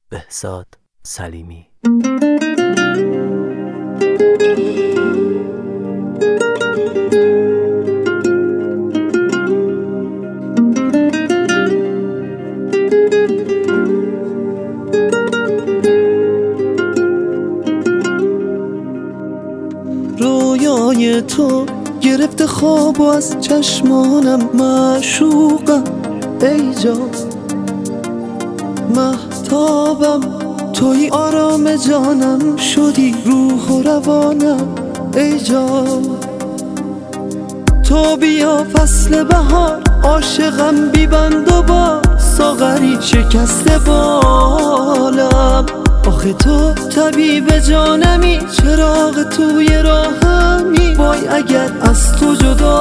بهزاد سلیمی. رویای تو گرفته خواب و از چشمانم معشوقم، ای جان مهتابم، توی آرام جانم شدی روح و روانم، ای جان تو بیا فصل بهار، عاشقم بیبند و با ساغری شکسته بالم. آخه تو طبیب جانمی، چراغ توی راهمی، وای اگر از تو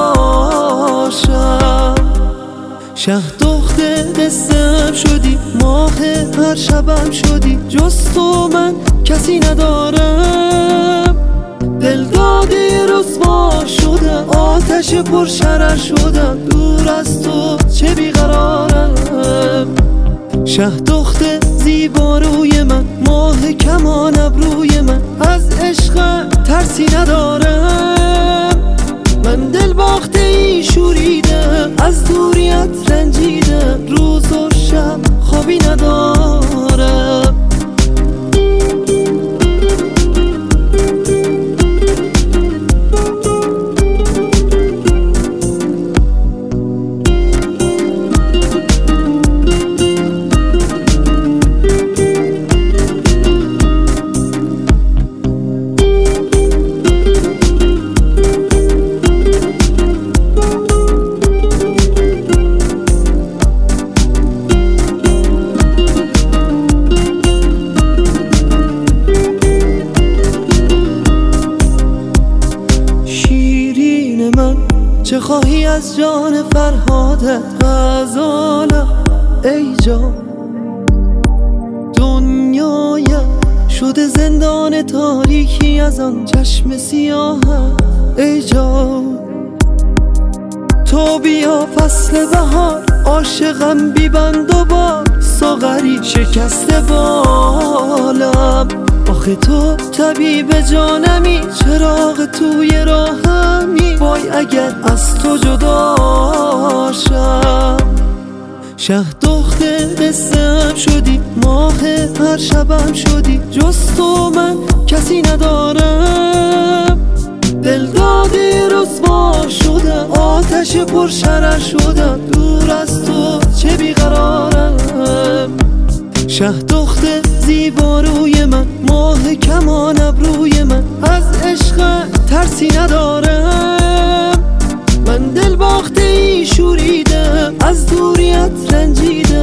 جداشم. شه دخت قصه‌ام شدی، ماه هر شبم شدی، جز تو من کسی ندارم. دل دادی رسوا شدم، آتش پر شرر شدم، دور از تو چه بیقرارم. شه دخت زیبا روی من، ماه کمان ابروی من، از عشق ترسی ندارم. من دل باخته ای شوریدم، از دوریت رنجیدم، روز و شب خوابی ندارم. چه خواهی از جان فرهادت غزالم، ای جان دنیایم شده زندان تاریکی از آن چشم سیاهم، ای جان تو بیا فصل بهار، عاشقم بیبند و با ساغری شکسته بالم. آخه تو طبیب جانمی، چراغ توی راهمی، وای اگر از تو جداشم. شه دخت قصه‌ام شدی، ماه هر شبم شدی، جز تو من کسی ندارم. دل دادی رسوا شدم، آتش پر شرر شدم، دور از تو چه بیقرارم. شه دخت زیبا روی من، ماه کمان ابروی من، از عشق ترسی ندارم. من دل باخته ای شوریدم، از دوریت رنجیدم،